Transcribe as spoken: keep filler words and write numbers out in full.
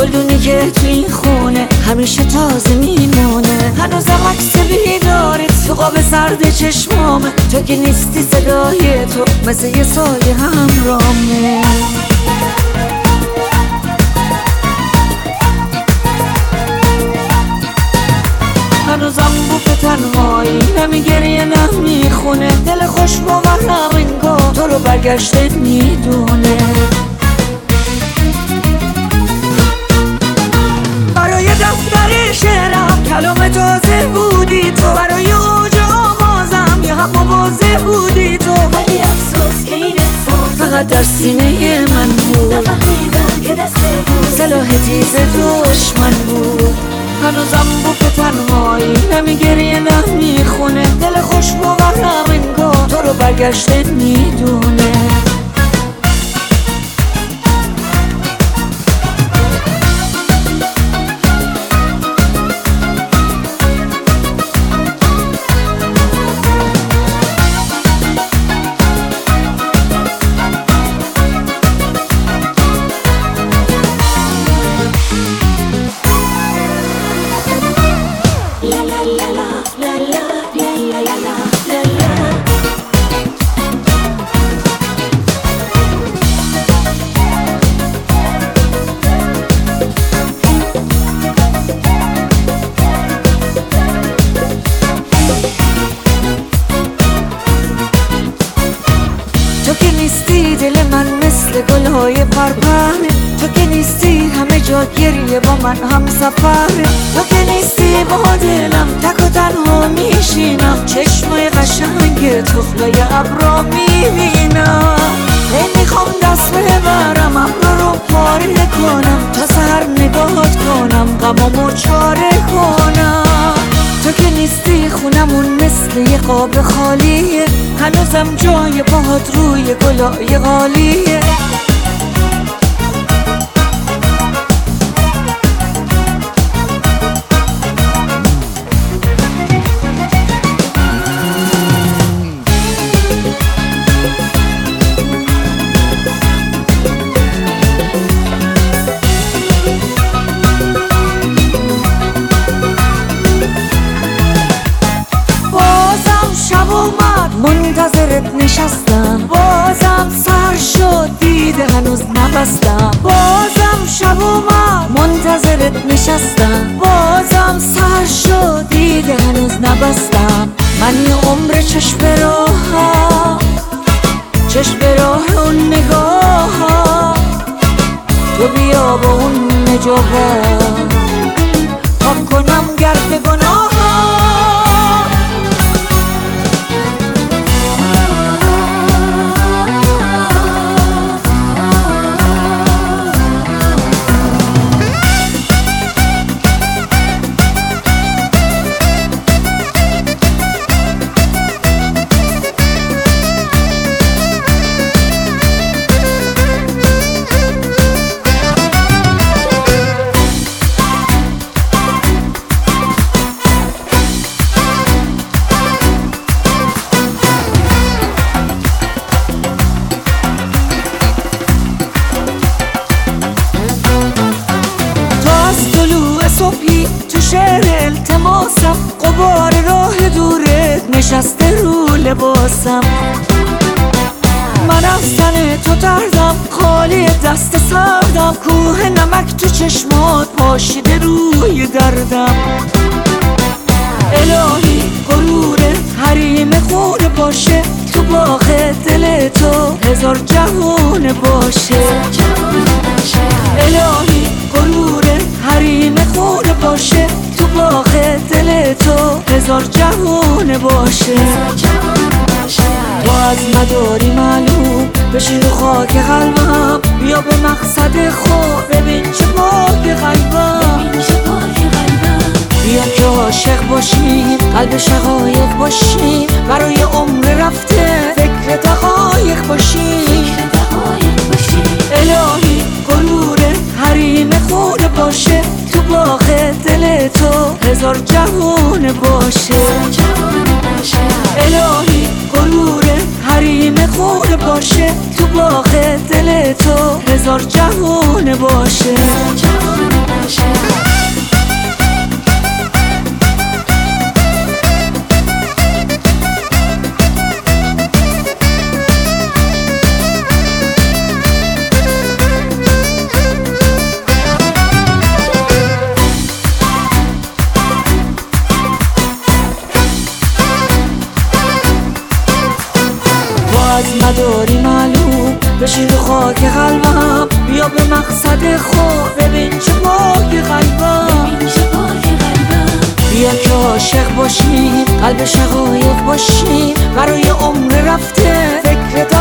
گلدونی که تو این خونه همیشه تازه میمونه. هنوزم عکس بیدارت تو قاب سرد چشمامه. تو که نیستی صدای تو مثل یه سایه همرامه. هنوزم بوک تنهایی نمیگریه نمیخونه. دل خوش باورم انگار تو رو برگشته میدونه. برای دفتر شعرم کلام تازه بودی تو. برای اوج آوازم یه هم مواضع بودی تو. ولی افسوس که این احساس فقط در سینه من بود. نفهمیدم که دسته بود سلاح تیز دشمن بود. هنوزم بوک تنهایی نمیگریه نمیخونه. دل خوش باورم انگار تو رو برگشته میدونه. تو که نیستی دل من مثل گلهای پرپره. تو که نیستی همه جا گریه با من هم سفره. تو که نیستی با دلم تک و تنها میشینم. چشمای قشنگ طفلای ابرا میبینم. هی میخوام دست ببرم ابرا رو پاره کنم. تا سحر نگاهت کنم غمامو چاره کنم. تو که نیستی خونمون مثل یه قاب خالیه. هنوزم جای باهات روی گلای غالیه. منتظرت نشستم بازم سر شد دیده هنوز نبستم. بازم شب اومد منتظرت نشستم بازم سر شد دیده هنوز نبستم. من یه عمر چشم به راهم چشم به راه اون نگاهم. تو بیا با اون نجابم پاک کنم گرد گناهم. صبحی تو شهر التماسم غبار راه دورت نشسته رو لباسم. من از تن تو تردم خالی دست سردم. کوه نمک تو چشمات پاشیده روی دردم. الهی غرورت حریم خون باشه. تو باغ دل تو هزار جهون باشه. الهی غرورت حریم خون باشه. تو باغ دل تو هزار جهون باشه. تو از مداری معلوم بشین رو خاک قلبم. بیا به مقصد خود ببین چه پاک قلبم. بیا که عاشق باشیم قلب شقایق باشیم. برای عمر رفته فکر دقایق باشیم. الهی غرورت حریم خون باشه. تو باغ دل تو هزار جهون باشه. الهی غرورت حریم خون باشه. تو باغ دل تو هزار جهون باشه. بشین رو خاک قلبم، بیا به مقصد خود، ببین چه پاک قلبم، بیا که عاشق باشیم، قلب شقایق باشیم، برای عمر رفته فکر